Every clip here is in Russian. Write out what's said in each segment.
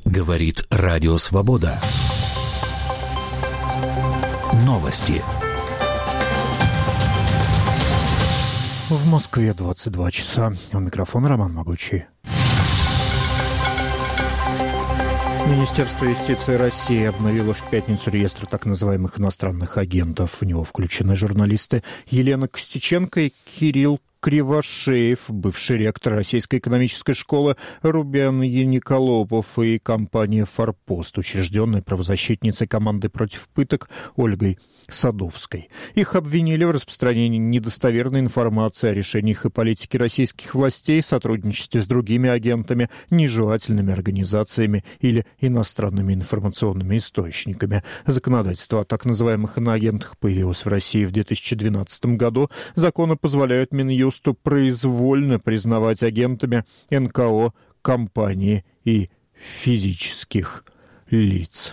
Говорит Радио Свобода. Новости. В Москве 22 часа. У микрофона Роман Могучий. Министерство юстиции России обновило в пятницу реестр так называемых иностранных агентов. В него включены журналисты Елена Костюченко и Кирилл Кривошеев, бывший ректор Российской экономической школы Рубен Яниколопов и компания «Форпост», учрежденная правозащитницей команды против пыток Ольгой Садовской. Их обвинили в распространении недостоверной информации о решениях и политике российских властей, сотрудничестве с другими агентами, нежелательными организациями или иностранными информационными источниками. Законодательство о так называемых иноагентах появилось в России в 2012 году. Законы позволяют Минюсту произвольно признавать агентами НКО, компании и физических лиц.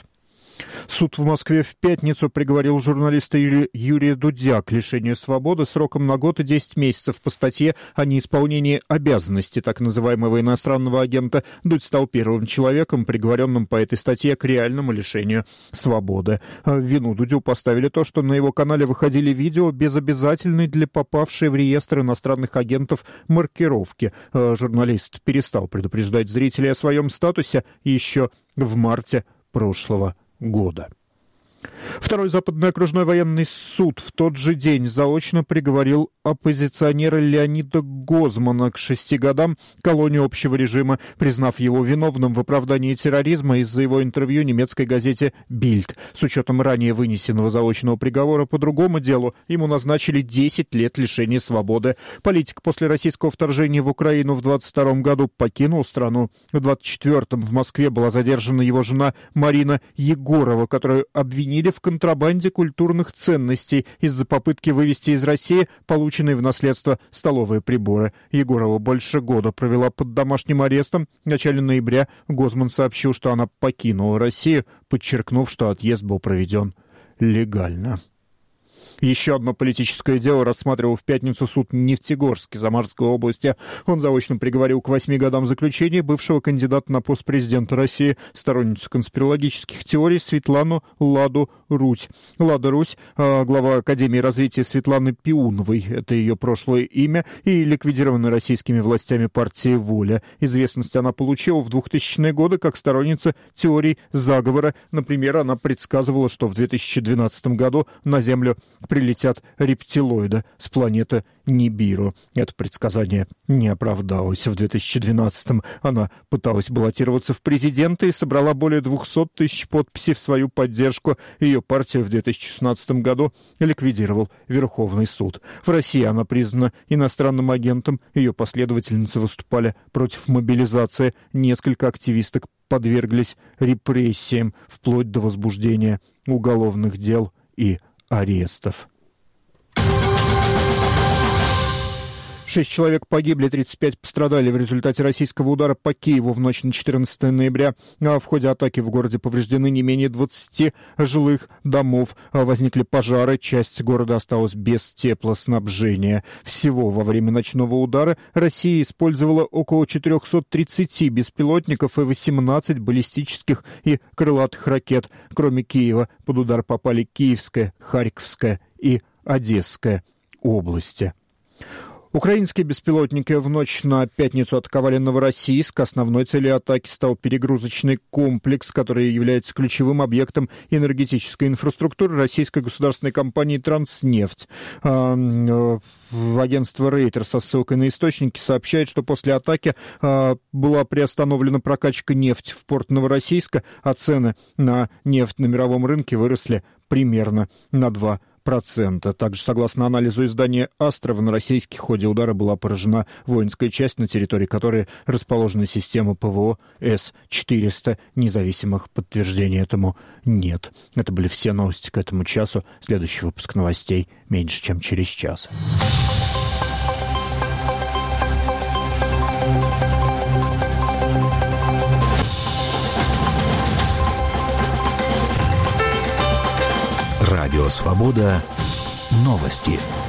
Суд в Москве в пятницу приговорил журналиста Юрия Дудя к лишению свободы сроком на год и 10 месяцев по статье о неисполнении обязанностей так называемого иностранного агента. Дудь стал первым человеком, приговоренным по этой статье к реальному лишению свободы. В вину Дудю поставили то, что на его канале выходили видео без обязательной для попавшей в реестр иностранных агентов маркировки. Журналист перестал предупреждать зрителей о своем статусе еще в марте прошлого года. Второй Западный окружной военный суд в тот же день заочно приговорил оппозиционера Леонида Гозмана к 6 годам колонии общего режима, признав его виновным в оправдании терроризма из-за его интервью немецкой газете «Бильд». С учетом ранее вынесенного заочного приговора по другому делу ему назначили 10 лет лишения свободы. Политик после российского вторжения в Украину в 22 году покинул страну. В 24-м в Москве была задержана его жена Марина Егорова, которую обвинили в контрабанде культурных ценностей из-за попытки вывести из России полученные в наследство столовые приборы. Егорова больше года провела под домашним арестом. В начале ноября Гозман сообщил, что она покинула Россию, подчеркнув, что отъезд был проведен легально. Еще одно политическое дело рассматривал в пятницу суд Нефтегорске Самарской области. Он заочно приговорил к 8 годам заключения бывшего кандидата на пост президента России, сторонницу конспирологических теорий Светлану Ладу Русь. Лада Русь, глава Академии развития Светланы Пиуновой, это ее прошлое имя, и ликвидированная российскими властями партия «Воля». Известность она получила в 2000-е годы как сторонница теорий заговора. Например, она предсказывала, что в 2012 году на Землю прилетят рептилоиды с планеты Нибиру. Это предсказание не оправдалось. В 2012-м она пыталась баллотироваться в президенты и собрала более 200 тысяч подписей в свою поддержку. Ее партию в 2016 году ликвидировал Верховный суд. В России она признана иностранным агентом. Ее последовательницы выступали против мобилизации. Несколько активисток подверглись репрессиям, вплоть до возбуждения уголовных дел и арестов. 6 человек погибли, 35 пострадали в результате российского удара по Киеву в ночь на 14 ноября. В ходе атаки в городе повреждены не менее 20 жилых домов. Возникли пожары, часть города осталась без теплоснабжения. Всего во время ночного удара Россия использовала около 430 беспилотников и 18 баллистических и крылатых ракет. Кроме Киева, под удар попали Киевская, Харьковская и Одесская области. Украинские беспилотники в ночь на пятницу атаковали Новороссийск. Основной целью атаки стал перегрузочный комплекс, который является ключевым объектом энергетической инфраструктуры российской государственной компании «Транснефть». Агентство Рейтер со ссылкой на источники сообщает, что после атаки была приостановлена прокачка нефти в порт Новороссийска, а цены на нефть на мировом рынке выросли примерно на 2%. Также, согласно анализу издания «Астра», в Новороссийске в ходе удара была поражена воинская часть, на территории которой расположена система ПВО С-400. Независимых подтверждений этому нет. Это были все новости к этому часу. Следующий выпуск новостей меньше, чем через час. Радио «Свобода». Новости.